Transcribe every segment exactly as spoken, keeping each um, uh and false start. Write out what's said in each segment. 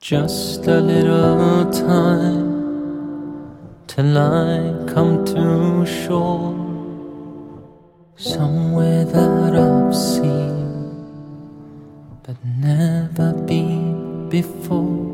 Just a little time till I come to shore, somewhere that I've seen but never been before.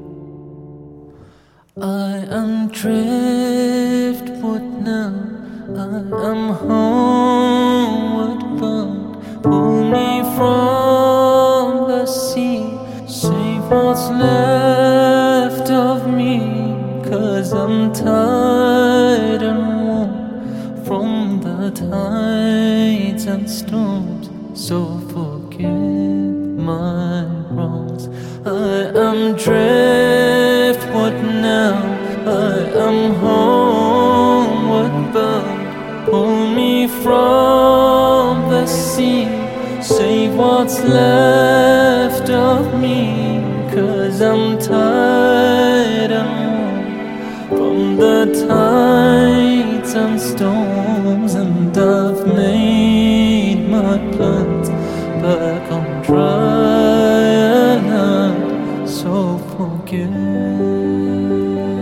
I am driftwood now, I am homeward bound. Pull me from the sea, save what's left of me, 'cause I'm tired and worn from the tides and storms. So forgive my wrongs. I am driftwood now, I am homeward bound. Pull me from the sea, save what's left of me, 'cause I'm tired and worn from the tides and storms. And I've made my plans back on dry land. So forgive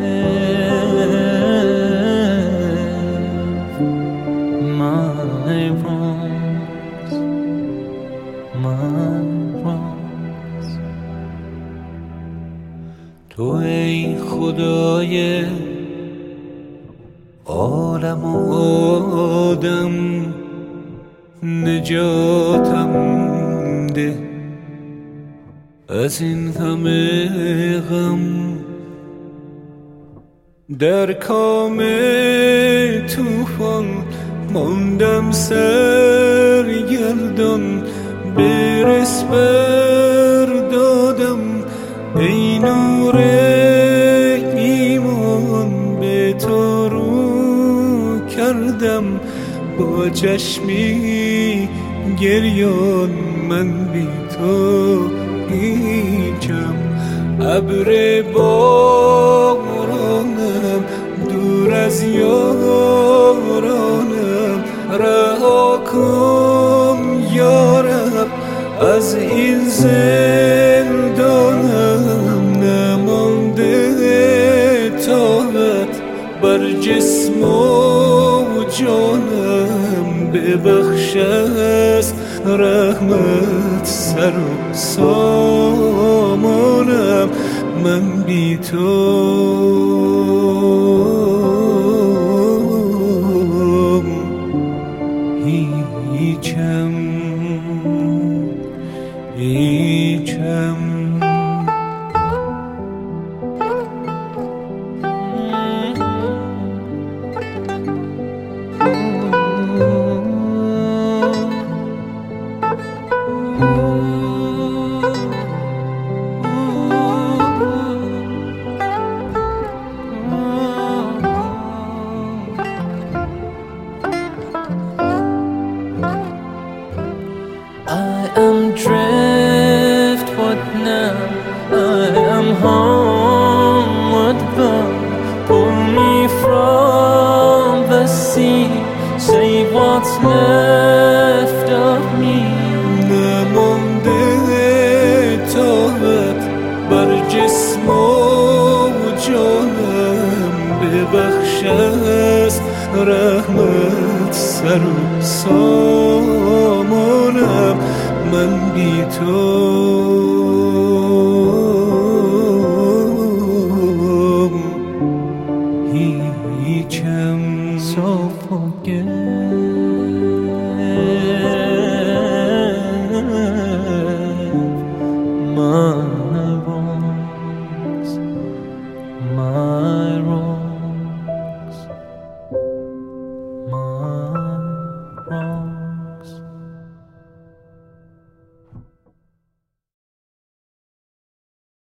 my wrongs, my wrongs. تو ای خدای عالم و آدم، نجاتم ده از این همه غم. در کام طوفان ماندم سرگردان، برس بردادم ای نور ایمان. به تو رو کردم با چشمی گریان، من بی تو هیچم. ابر بارانم دور از یارانم، رها کن یارب از این زندانم. نمانده طاقت بر جسم و جانم، ببخش از رحمت سر و سامانم. من بی تو هیچم، هیچم. I am driftwood now, I am homeward bound. Pull me from the sea, save what's left of me. نمانده طاقت بر جسم و جانم، ببخش از رحمت سر و سامانم. من بی تو هیچم. So forgive